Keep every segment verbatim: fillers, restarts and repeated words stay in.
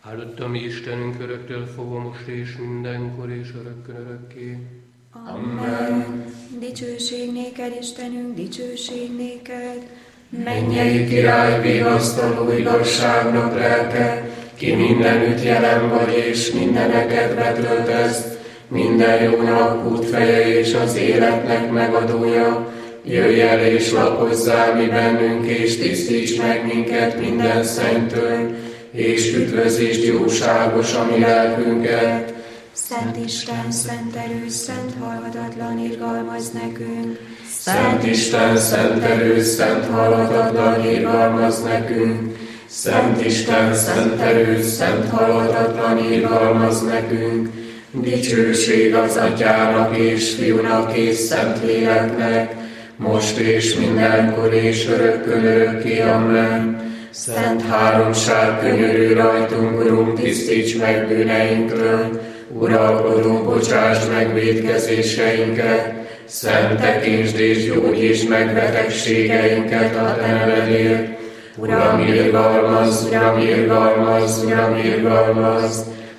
Áldott a mi Istenünk öröktől fogva most és mindenkor és örökkön örökké. Amen. Dicsőség néked, Istenünk, dicsőség néked. Mennyei király, vigasztaló igazságnak lelke, ki mindenütt jelen vagy és mindeneket betöltesz, minden jónak útfeje és az életnek megadója, jöjj el és lakozzál mi bennünk, és tisztíts meg minket minden szennytől, és üdvözítsd jóságos a mi lelkünket. Szent Isten, szent erő, szent halhatatlan, irgalmaz nekünk. Szent Isten, szent erő, szent halhatatlan, irgalmaz nekünk. Szent Isten, szent erő, szent halhatatlan, irgalmaz nekünk. Dicsőség az Atyának és Fiúnak és Szentléleknek, most és mindenkor és örökkön örökké. Amen. Szent háromság, könyörülj rajtunk, Urunk, tisztíts meg bűneinktől, uralkodó, bocsáss meg vétkezéseinket, szent tekintsd és gyógyítsd meg betegségeinket a te nevedért. Uram, irgalmazz, Uram, irgalmazz, Uram, irgalmazz.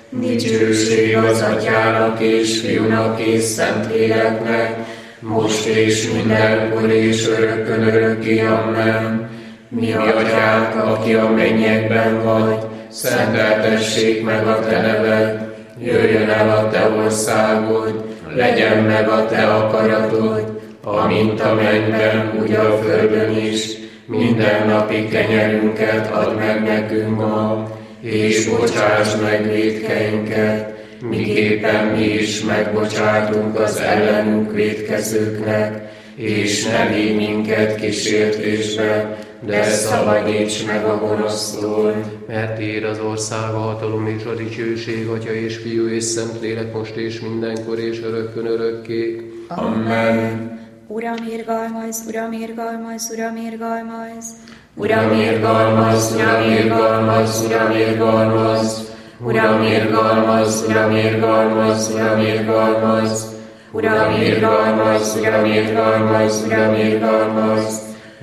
Dicsőség az Atyának és Fiúnak és Szentléleknek, most és mindenkor és örökkön örökké. Amen. Mi Atyánk, aki a mennyekben vagy, szenteltessék meg a te neved, jöjjön el a te országod, legyen meg a te akaratod, amint a mennyben, úgy a földön is. Mindennapi kenyerünket add meg nekünk ma, és bocsásd meg vétkeinket, miképpen mi is megbocsátunk az ellenünk vétkezőknek, és ne vigy minket kísértésbe, de szabadíts meg a gonosztól. Mert tiéd az ország, a hatalom és a dicsőség, Atya és Fiú és Szentlélek, most és mindenkor és örökkön örökké. Amen. Uram, irgalmazz, Uram, irgalmazz, Uram, irgalmazz. Uram, irgalmazz, Uram, irgalmazz, Uram, irgalmazz. Uram, irgalmazz, Uram, irgalmazz, Uram, irgalmazz. Uram, irgalmazz, Uram, irgalmazz, Uram, irgalmazz.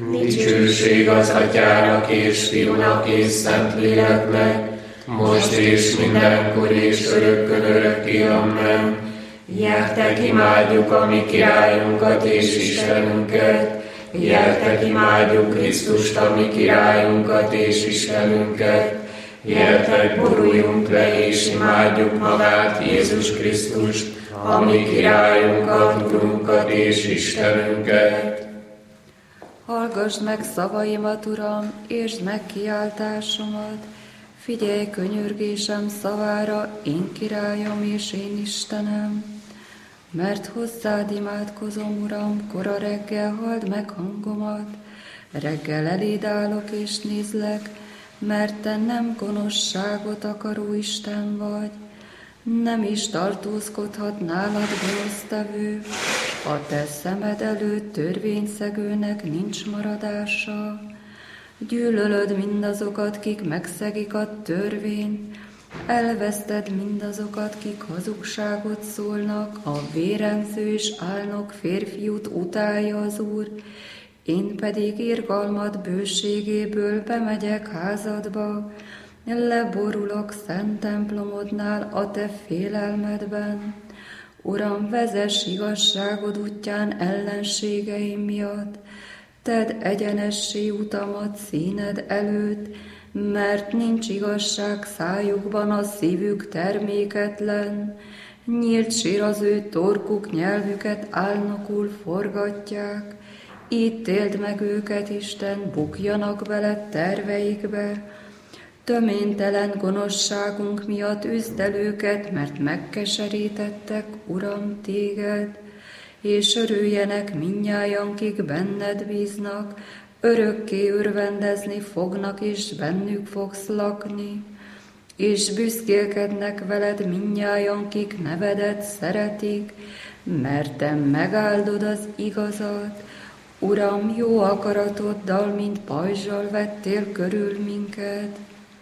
Dicsőség az Atyának és Fiúnak és Szentléleknek, most és mindenkor és örökkön örökké. Amen. Gyertek, imádjuk a mi királyunkat és Istenünket, gyertek, imádjuk Krisztust, a mi királyunkat és Istenünket, gyertek, boruljunk le és imádjuk magát, Jézus Krisztust, a mi királyunkat, Urunkat és Istenünket. Hallgasd meg szavaimat, Uram, értsd meg kiáltásomat, figyelj könyörgésem szavára, én királyom és én Istenem. Mert hozzád imádkozom, Uram, kora reggel halld meg hangomat, reggel eléd állok és nézlek, mert te nem gonoszságot akaró Isten vagy, nem is tartózkodhat nálad gonosztevő, a te szemed előtt törvényszegőnek nincs maradása. Gyűlölöd mindazokat, kik megszegik a törvényt, elveszted mindazokat, kik hazugságot szólnak, a vérengző és álnok férfiút utálja az Úr, én pedig irgalmad bőségéből bemegyek házadba, leborulok szent templomodnál a te félelmedben. Uram, vezess igazságod útján ellenségeim miatt, tedd egyenessé utamat színed előtt, mert nincs igazság szájukban, a szívük terméketlen. Nyílt sír az ő torkuk, nyelvüket álnokul forgatják. Ítéld meg őket, Isten, bukjanak bele terveikbe. Töménytelen gonoszságunk miatt üzd el őket, mert megkeserítettek, Uram, téged, és örüljenek mindnyájan, kik benned bíznak, örökké örvendezni fognak, és bennük fogsz lakni, és büszkélkednek veled mindnyájan, kik nevedet szeretik, mert te megáldod az igazat. Uram, jó akaratoddal, mint pajzsal vettél körül minket.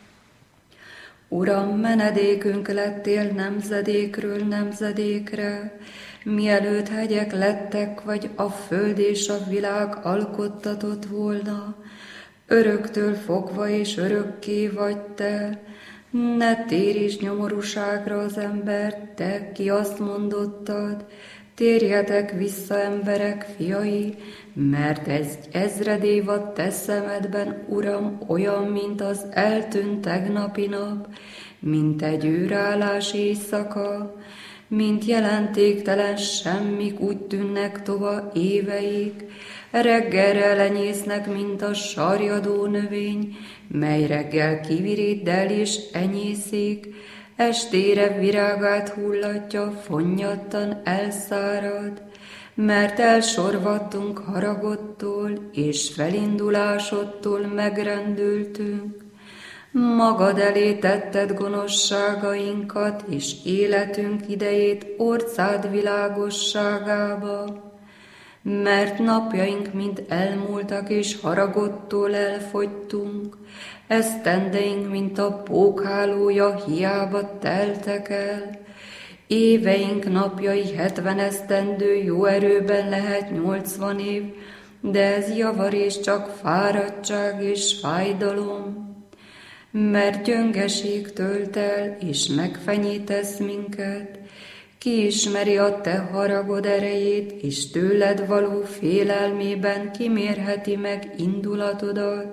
Uram, menedékünk lettél nemzedékről nemzedékre, mielőtt hegyek lettek, vagy a föld és a világ alkottatott volna, öröktől fogva és örökké vagy te, Ne téríts nyomorúságra az embert, te, ki azt mondottad, térjetek vissza, emberek fiai, mert egy ezred évad te szemedben, Uram, olyan, mint az eltűnt tegnapi nap, mint egy űrállás éjszaka, mint jelentéktelen semmik úgy tűnnek tova éveik, reggelre lenyésznek, mint a sarjadó növény, mely reggel kiviríddel és enyészik, estére virágát hullatja, fonnyattan elszárad, mert elsorvadtunk haragodtól, és felindulásodtól megrendültünk. Magad elé tetted gonoszságainkat, és életünk idejét orcád világosságába, mert napjaink mind elmúltak, és haragodtól elfogytunk, esztendeink, mint a pókhálója, hiába teltek el. Éveink napjai hetven esztendő, jó erőben lehet nyolcvan év, de ez javarés csak fáradtság és fájdalom. Mert gyöngeség tölt el, és megfenyítesz minket, ki ismeri a te haragod erejét, és tőled való félelmében kimérheti meg indulatodat.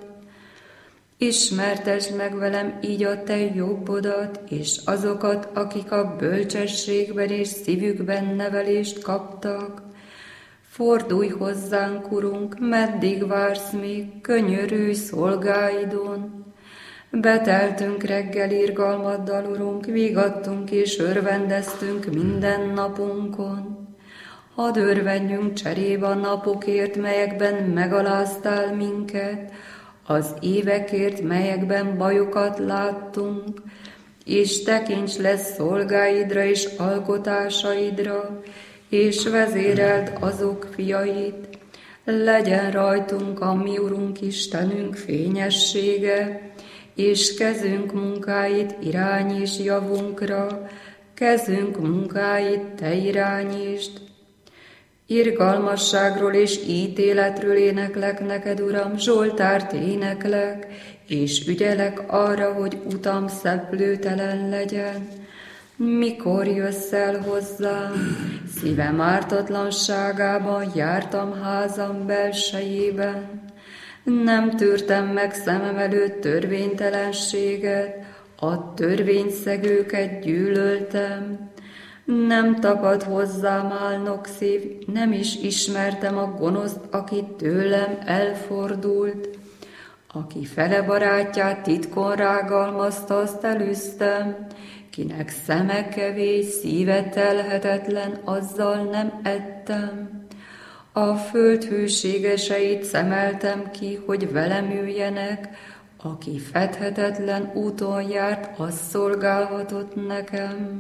Ismertesd meg velem így a te jobbodat, és azokat, akik a bölcsességben és szívükben nevelést kaptak. Fordulj hozzánk, Urunk, meddig vársz még, könyörülj szolgáidon. Beteltünk reggel irgalmaddal, Urunk, vigadtunk és örvendeztünk minden napunkon. Hadd örvendjünk cserébe a napokért, melyekben megaláztál minket, az évekért, melyekben bajokat láttunk, és tekints le szolgáidra és alkotásaidra, és vezéreld azok fiait. Legyen rajtunk a mi Urunk Istenünk fényessége, és kezünk munkáit irányíts javunkra, kezünk munkáit te irányítsd. Irgalmasságról és ítéletről éneklek neked, Uram, Zsoltárt éneklek, és ügyelek arra, hogy utam szeplőtelen legyen. Mikor jössz el hozzám? Szívem ártatlanságában jártam házam belsejében. Nem tűrtem meg szemem előtt törvénytelenséget, a törvényszegőket gyűlöltem. Nem tapad hozzám álnok szív, nem is ismertem a gonoszt, aki tőlem elfordult. Aki fele barátját titkon rágalmazta, azt elűztem, kinek szeme kevés, szíve telhetetlen, azzal nem ettem. A föld hűségeseit szemeltem ki, hogy velem üljenek, aki fedhetetlen úton járt, az szolgálhatott nekem.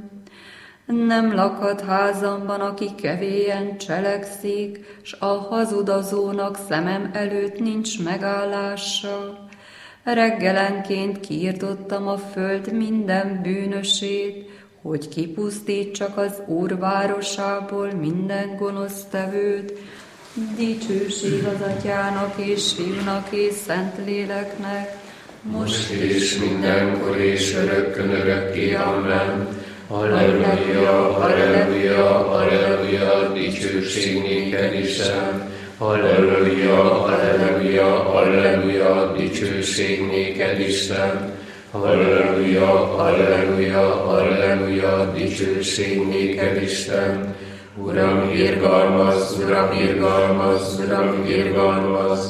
Nem lakhat házamban, aki kevélyen cselekszik, s a hazudozónak szemem előtt nincs megállása. Reggelenként kiirtottam a föld minden bűnösét, hogy kipusztítsak az Úr városából minden gonosztevőt. Dicsőség az Atyának és Fiúnak és Szentléleknek, most és mindenkor és örökkön örökké. Amen. Halleluja, halleluja, halleluja, dicsőség néked, Isten. Halleluja, halleluja, halleluja, dicsőség néked, Isten. Halleluja, halleluja, halleluja, dicsőség néked, Isten. Uram, irgalmazz, Uram, irgalmazz, Uram, irgalmazz.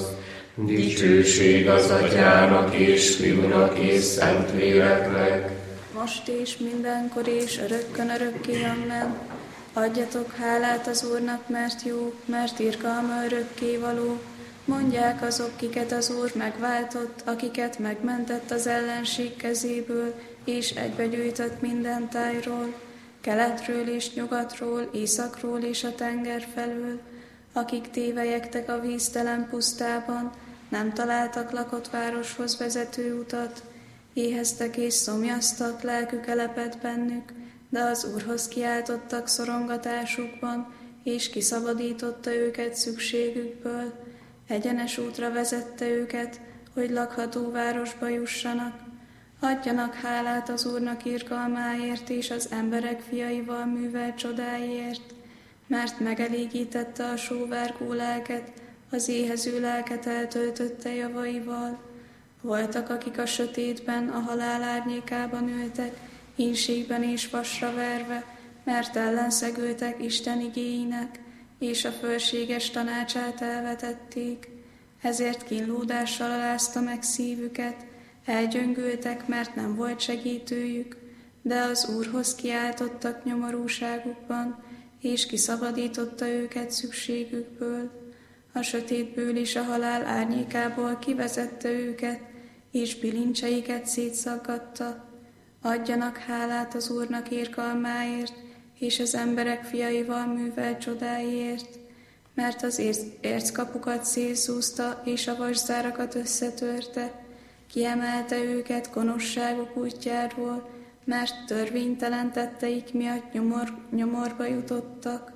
Dicsőség az Atyának és Fiúnak és Szentléleknek, most és mindenkor és örökkön örökké. Amen. Adjatok hálát az Úrnak, mert jó, mert irgalma örökké való. Mondják azok, kiket az Úr megváltott, akiket megmentett az ellenség kezéből, és egybegyűjtött minden tájról, keletről és nyugatról, északról és a tenger felől, akik tévelyegtek a víztelen pusztában, nem találtak lakott városhoz vezető utat, éheztek és szomjaztak, lelkük elepett bennük, de az Úrhoz kiáltottak szorongatásukban, és kiszabadította őket szükségükből. Egyenes útra vezette őket, hogy lakható városba jussanak. Adjanak hálát az Úrnak irgalmáért és az emberek fiaival művelt csodáiért, mert megelégítette a sóvárgó lelket, az éhező lelket eltöltötte javaival. Voltak, akik a sötétben, a halál árnyékában ültek, ínségben és vasra verve, mert ellenszegültek Isten igéinek, és a fölséges tanácsát elvetették. Ezért kínlódással alázta meg szívüket, elgyöngültek, mert nem volt segítőjük, de az Úrhoz kiáltottak nyomorúságukban, és kiszabadította őket szükségükből. A sötétből és a halál árnyékából kivezette őket, és bilincseiket szétszaggatta. Adjanak hálát az Úrnak irgalmáért, és az emberek fiaival művelt csodáiért, mert az érckapukat szétszúzta, és a vaszárakat összetörte, kiemelte őket gonoszságok útjáról, mert törvénytelen tetteik miatt nyomor, nyomorba jutottak.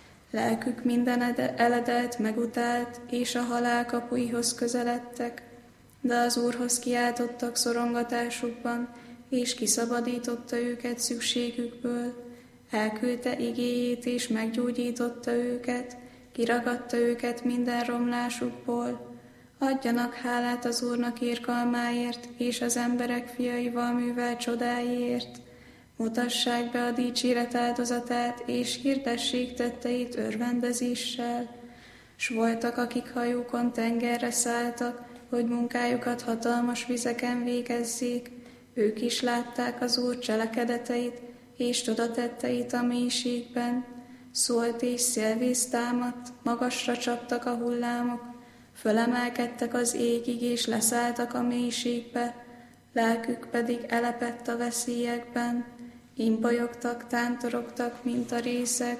Lelkük minden eledelt megutált, és a halál kapuihoz közeledtek, de az Úrhoz kiáltottak szorongatásukban, és kiszabadította őket szükségükből. Elküldte igéjét, és meggyógyította őket, kiragadta őket minden romlásukból. Adjanak hálát az Úrnak irgalmáért, és az emberek fiaival művelt csodáiért. Mutassák be a dicséret áldozatát, és hirdessék tetteit örvendezéssel. S voltak, akik hajókon tengerre szálltak, hogy munkájukat hatalmas vizeken végezzék. Ők is látták az Úr cselekedeteit, és tudatetteit a mélységben. Szólt és szélvész támadt, magasra csaptak a hullámok, fölemelkedtek az égig, és leszálltak a mélységbe, lelkük pedig elepett a veszélyekben. Imbolyogtak, tántorogtak, mint a részek,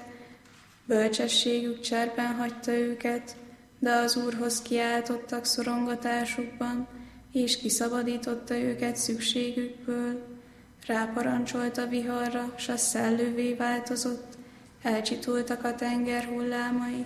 bölcsességük cserben hagyta őket, de az Úrhoz kiáltottak szorongatásukban, és kiszabadította őket szükségükből. Ráparancsolt a viharra, s a szellővé változott, elcsitultak a tenger hullámai.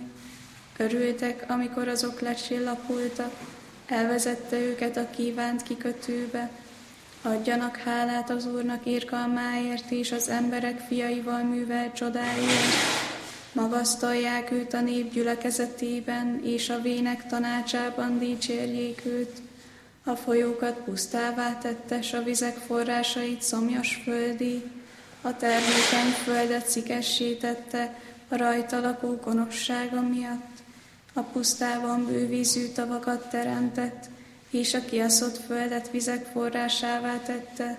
Örültek, amikor azok lecsillapultak, elvezette őket a kívánt kikötőbe. Adjanak hálát az Úrnak irgalmáért, és az emberek fiaival művelt csodáiért. Magasztalják őt a nép gyülekezetében, és a vének tanácsában dicsérjék őt. A folyókat pusztává tette, s a vizek forrásait szomjas földé. A termékeny földet szikessé tette, a rajta lakó gonoszsága miatt. A pusztában bővízű tavakat teremtett, és a kiaszott földet vizek forrásává tette.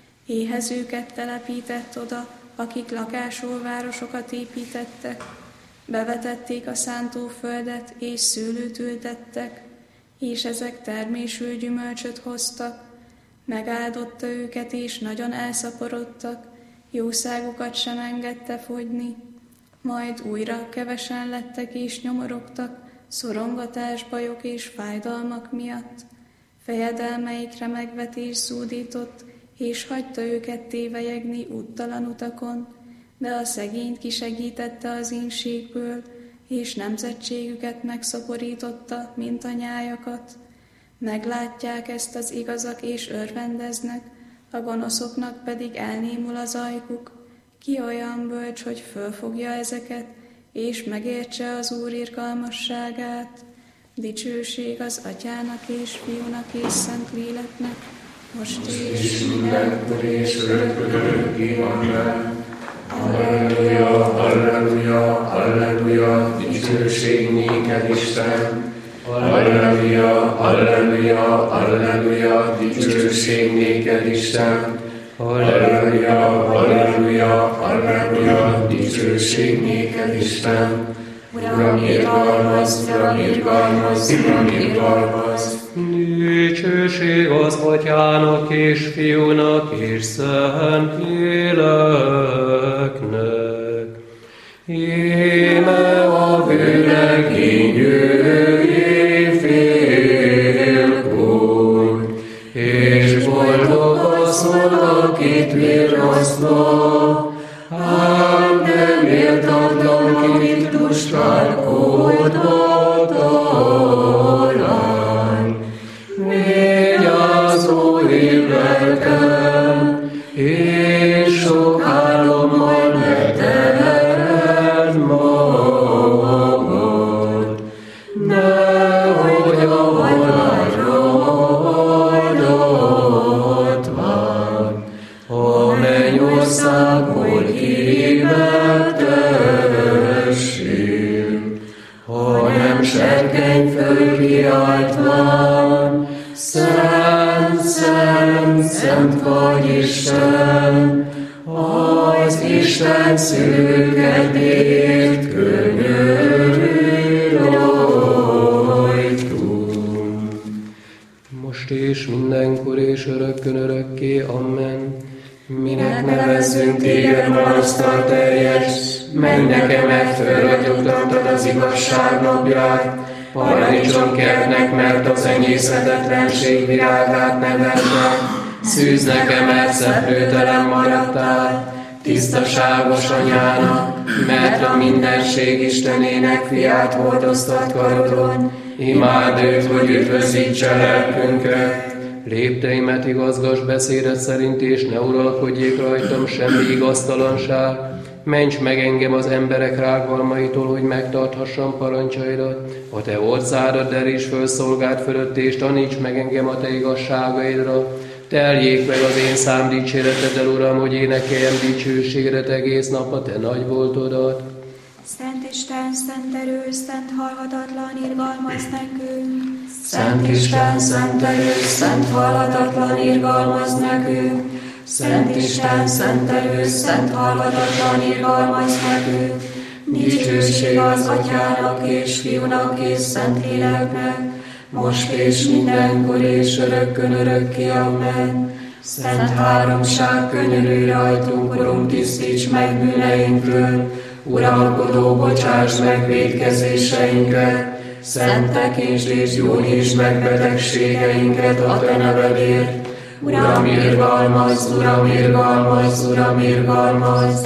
Éhezőket telepített oda, akik lakásul városokat építettek. Bevetették a szántóföldet, és szőlőt ültettek, és ezek termésű gyümölcsöt hoztak. Megáldotta őket, és nagyon elszaporodtak, jószágukat sem engedte fogyni. Majd újra kevesen lettek, és nyomorogtak, szorongatás, bajok és fájdalmak miatt. Fejedelmeikre megvetés zúdított, és hagyta őket tévelyegni úttalan utakon, de a szegényt kisegítette az ínségből, és nemzetségüket megszaporította, mint a nyájakat. Meglátják ezt az igazak, és örvendeznek, a gonoszoknak pedig elnémul az ajkuk. Ki olyan bölcs, hogy fölfogja ezeket, és megértse az Úr irgalmasságát? Dicsőség az Atyának és Fiúnak és Szentléleknek, most és mindenkor és örökké. Amen. Halleluja, halleluja, halleluja, dicsőség néked, Isten. Halleluja, halleluja, halleluja, dicsőség néked, Isten. Halleluja, halleluja, halleluja, dicsőség néked, Isten. Uram, irgalmazz, Uram, irgalmazz, Uram, irgalmazz. Dicsőség az Atyának és Fiúnak és Szentléleknek. Íme a vőlegény jöjjé félkor, és boldog asszony, akit virrasztva, ám nem méltatlan Krisztus kárkodva talán. Vigyázó év lelke, föld kiáltván, Szent, Szent, Szent vagy Isten, az Isten szülőkedért könyörülj rajtunk. Most és mindenkor és örökkön örökké. Amen. Minek nevezzünk téged marasztal teljes, mennyek mert fölragyogtattad az igazság napját, paradicsomkertnek, mert az enyészetetlenség virágát nevelted, szűznek mert szeplőtelen maradtál, tisztaságos anyának, mert a mindenség Istenének fiát hordoztat karodon, imád őt, hogy üdvözítse lelkünket. Lépteimet igazgass beszédet szerint, és ne uralkodjék rajtam semmi igaztalanság. Ments meg engem az emberek rágvalmaitól, hogy megtarthassam parancsaidat. A te orszádat deríts föl szolgád fölött, és taníts meg engem a te igazságaidra. Teljék meg az én szám dicséreteddel, Uram, hogy énekeljem dicsőségedet egész nap a te nagy voltodat. Szent Isten, szent erő, szent halhatatlan, irgalmaz nekünk. Szent Isten, szent erő, szent halhatatlan, irgalmaz nekünk. Szent Isten, szent erő, szent halhatatlan, irgalmaz nekünk. Dicsőség az Atyának és Fiúnak és Szentléleknek, most és mindenkor és örökkön örökké. Amen. Szent Háromság, könyörülj rajtunk, Urunk, tisztíts meg bűneinkről. Uralkodó, bocsáss meg vétkezéseinket. Szent tekintsd és gyógyítsd meg betegségeinket a te nevedért. Uram, irgalmazz, Uram, irgalmazz, Uram, irgalmazz.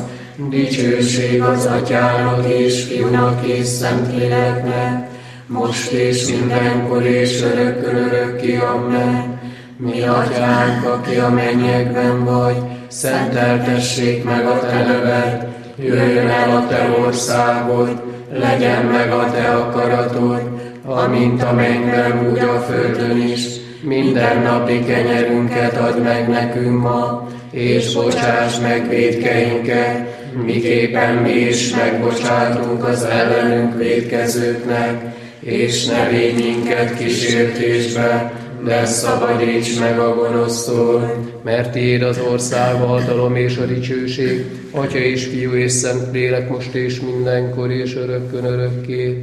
Dicsőség az Atyának és Fiúnak és Szentléleknek, most és mindenkor és örökkön örökké. Amen. Mi Atyánk, aki a mennyekben vagy, szenteltessék meg a te neved, jöjjön el a te országod, legyen meg a te akaratod, amint a mennyben, úgy a földön is. Minden napi kenyerünket add meg nekünk ma, és bocsáss meg vétkeinket, miképpen mi is megbocsátunk az ellenünk vétkezőknek, és ne védj minket kísértésbe, de szabadíts meg a gonosztól. Mert tiéd az ország, a hatalom és a dicsőség, Atya és Fiú és Szentlélek, most és mindenkor és örökkön örökké.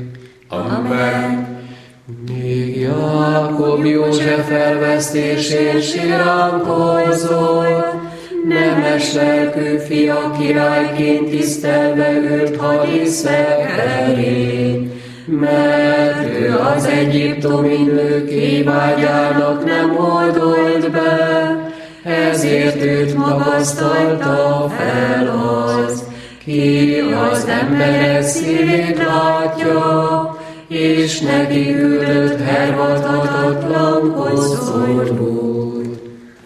Amen. Még Jákob József elvesztésén siránkozott, nemes lelkű fia királyként tisztelve ült hadiszek elé, mert ő az egyiptomi nők évágyának nem oldolt be, ezért őt magasztalta fel az, ki az emberek szívét látja, és neki küldött hervadhatatlan koszorút.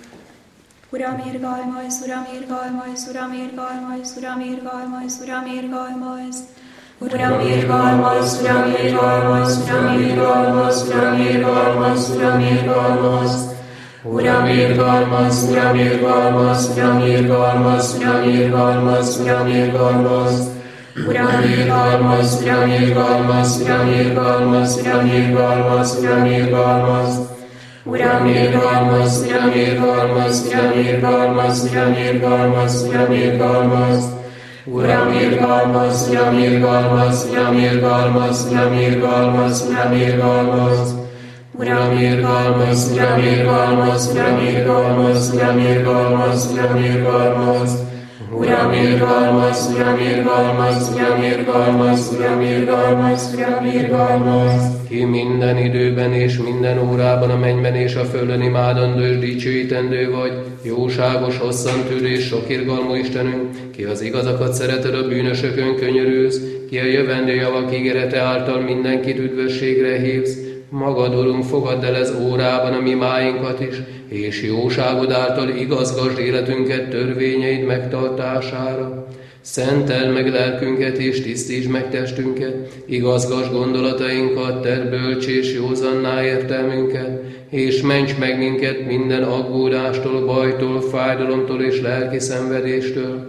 Uram, irgalmazz, Uram, irgalmazz, Uram, irgalmazz, Uram, irgalmazz, Uram, irgalmazz. Uram, irgalmazz, Uram, irgalmazz, Uram, irgalmazz, Uram, irgalmazz, Uram, irgalmazz. Uram, irgalmazz, Uram, irgalmazz, Uram, irgalmazz, Uram, irgalmazz, Uram, irgalmazz. Uram, irgalmazz, Uram, irgalmazz, Uram, irgalmazz, Uram, irgalmazz, Uram, irgalmazz. Uram, irgalmazz, Uram, irgalmazz, Uram, irgalmazz, Uram, irgalmazz, Uram, irgalmazz. Uram, irgalmazz, Uram, irgalmazz, Uram, irgalmazz, Uram, irgalmazz, Uram, irgalmazz. Uram, irgalmazz, Uram, irgalmazz, Uram, irgalmazz, Uram, irgalmazz, Uram, irgalmazz. Uram, irgalmazz, Uram, irgalmazz, Uram, irgalmazz, Uram, irgalmazz, Uram, irgalmazz. Ki minden időben és minden órában a mennyben és a földön imádandó és dicsőítendő vagy, jóságos, hosszantűrő és sok irgalmú Istenünk, ki az igazakat szereted, a bűnösökön könyörülsz, ki a jövendő javak ígérete által mindenkit üdvösségre hívsz. Magad, Urunk, fogadd el ez órában a mi máinkat is, és jóságod által igazgasd életünket törvényeid megtartására. Szenteld meg lelkünket és tisztítsd meg testünket, igazgasd gondolatainkat, tedd bölcs és józanná értelmünket, és ments meg minket minden aggódástól, bajtól, fájdalomtól és lelki szenvedéstől.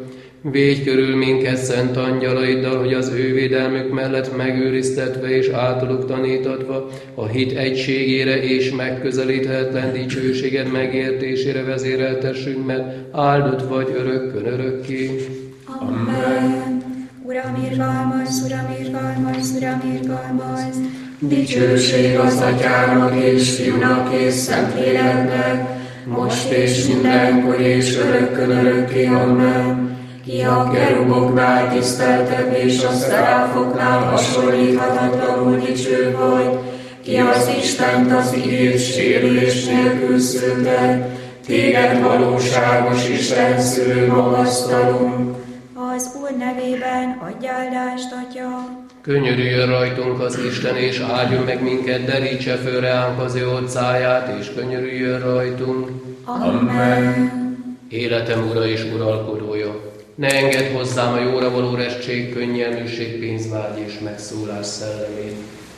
Védj körül minket szent angyalaiddal, hogy az ő védelmük mellett megőriztetve és általuk tanítatva a hit egységére és megközelíthetetlen dicsőséged megértésére vezéreltessünk, mert áldott vagy örökkön örökké. Amen. Uram, irgalmaz, Uram, irgalmaz, Uram, irgalmaz. Dicsőség az Atyának és Fiúnak és Szentléleknek, most és mindenkor és örökkön örökké. Amen. Ki a keruboknál tiszteltebb és a szeráfoknál hasonlíthatatlanul dicső vagy, ki az Istent az igét sérülés nélkül szülte, téged valóságos Isten szülő magasztalunk. Az Úr nevében adj áldást, Atya. Könyörüljön rajtunk az Isten, és áldjon meg minket, derítse föl reánk az ő orcáját, és könyörüljön rajtunk. Amen. Életem Ura és uralkodója, ne engedd hozzám a jóra való restség, könnyelműség, pénzvágy és megszólás szellemét.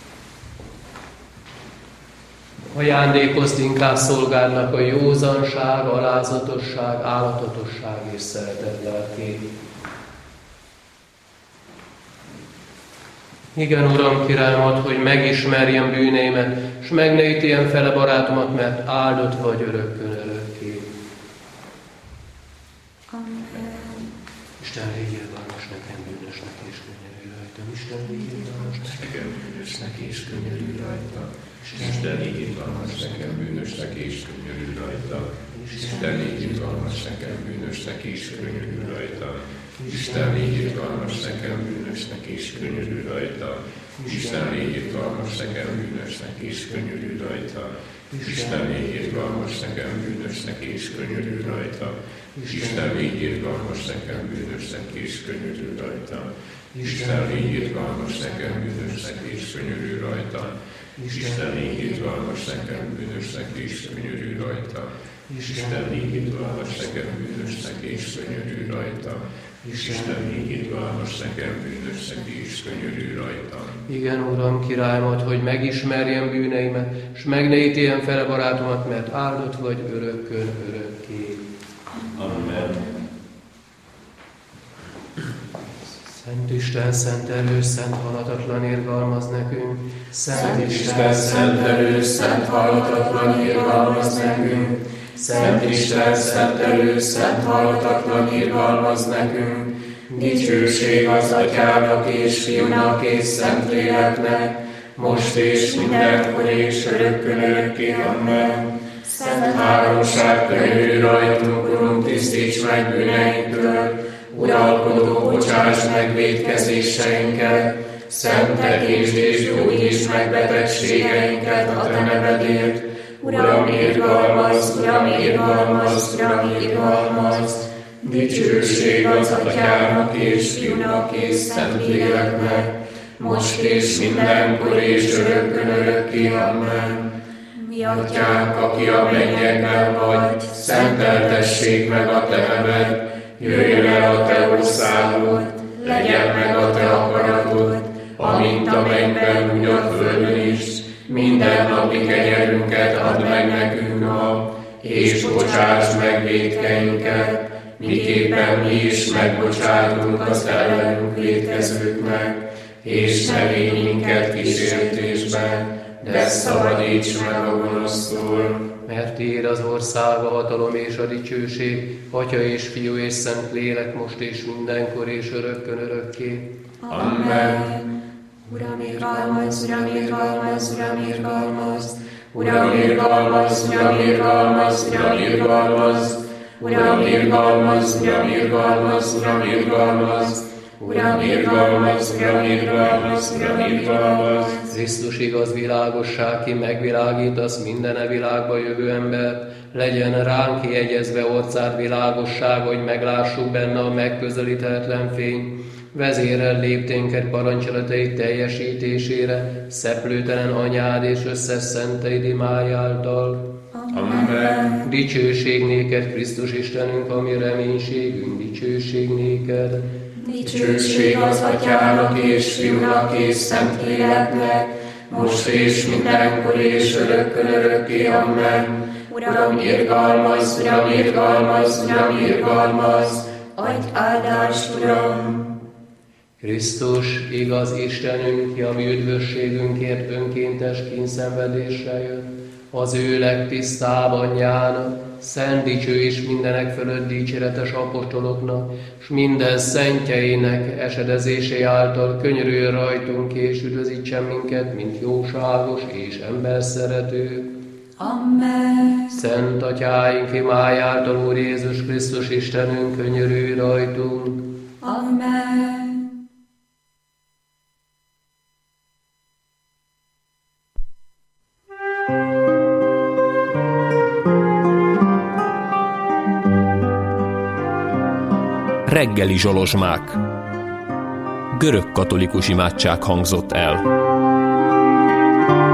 Ajándékozd inkább szolgádnak a józanság, alázatosság, állatatosság és szeretet lelkét. Igen, Uram, királyomat, hogy megismerjem bűneimet, s meg ne ítéljem fele barátomat, mert áldott vagy örökkön örökké. Amen. Isten légy irgalmas nekem, bűnösnek és könnyelű rajtam. Isten légy irgalmas nekem, bűnösnek és könnyelű rajtam. Isten légy irgalmas nekem, bűnösnek és könnyelű rajta. Isten légy irgalmas nekem, bűnösnek és könnyelű rajta. Isten légy irgalmas nekem, bűnösnek és könnyelű rajta. Isten légy irgalmas nekem, bűnösnek és könnyelű rajta. Isten légy irgalmas nekem, bűnösnek és könnyelű rajta. Isten légy irgalmas nekem, bűnösnek és könnyelű rajta. Isten légy irgalmas nekem, bűnösnek és könnyelű rajta. Isten légy irgalmas nekem, bűnösnek és könnyelű rajta. Isten légy irgalmas nekem, bűnösnek és könnyelű rajta. Isten légy irgalmas nekem, bűnösnek és könnyelű rajta. Igen, Uram, királyomat, hogy megismerjem bűneimet, s meg ne ítéljem fele barátomat, mert áldott vagy örökkön örökké. Amen. Szent Isten, szent erős, szent halatatlan irgalmaz nekünk. Szent Isten, szent erős, szent halatatlan irgalmaz nekünk. Szent Isten, szent erős, szent halatatlan irgalmaz nekünk. Dicsőség az Atyának és Fiúnak és Szentléleknek, most és mindenkor és örökkön örökké. Amen. Szent háromság, könyörülj rajtunk, Urunk, tisztíts meg bűneinktől, uralkodó, bocsáss meg vétkezéseinket, szentelésd és gyógyíts meg betegségeinket a Te nevedért. Uram, irgalmazz, Uram, irgalmazz, Uram, irgalmazz. Dicsőség az Atyának és Fiúnak és Szentléleknek, most és mindenkor és örökkön örökké. Amen. Mi Atyánk, aki a mennyekben vagy, szenteltessék meg a Te neved, jöjjön el a Te országod, legyen meg a Te akaratod, amint a mennyben, úgy a földön is. Minden napi kenyerünket add meg nekünk ma, és bocsáss meg vétkeinket, miképpen mi is megbocsátunk az ellenünk vétkezőknek, és ne védj minket kísértésbe, de szabadíts meg a gonosztól. Mert Tiéd az ország, a hatalom és a dicsőség, Atya és Fiú és Szent Lélek, most és mindenkor és örökkön örökké. Amen. Uram, irgalmazz, Uram, irgalmazz, Uram, irgalmazz. Uram, irgalmazz, Uram, irgalmazz, Uram, irgalmazz. Uram, irgalmazz, Uram, irgalmazz, Uram, irgalmazz. Uram, irgalmazz, Uram, irgalmazz, Uram, irgalmazz. Krisztus igaz világosság, ki megvilágítasz minden e világba jövő embert, legyen ránk jegyezve orcád világossága, hogy meglássuk benne a megközelíthetetlen fény. Vezérel lépténket parancsolatait teljesítésére, szeplőtelen anyád és összes szenteid imáj által. Amen. Dicsőség néked, Krisztus Istenünk, ami reménységünk, dicsőség néked. Dicsőség az Atyának és Fiúnak és Szentléleknek, most és mindenkor és örökkön örökké. Amen. Uram, irgalmazz, Uram, irgalmazz, Uram, irgalmazz. adj áldást, Uram! Krisztus, igaz Istenünk, ki a mi üdvösségünkért önkéntes kínszenvedésre jött, az ő legtisztább anyjának, szent dicső és mindenek fölött dicséretes apostoloknak, s minden szentjeinek esedezésé által könyörüljön rajtunk, és üdvözítsen minket, mint jóságos és emberszerető. Amen. Szent Atyáink imájáltal, Úr Jézus Krisztus Istenünk, könyörülj rajtunk. Amen. Reggeli zsolozsmák. Görög katolikus imádság hangzott el.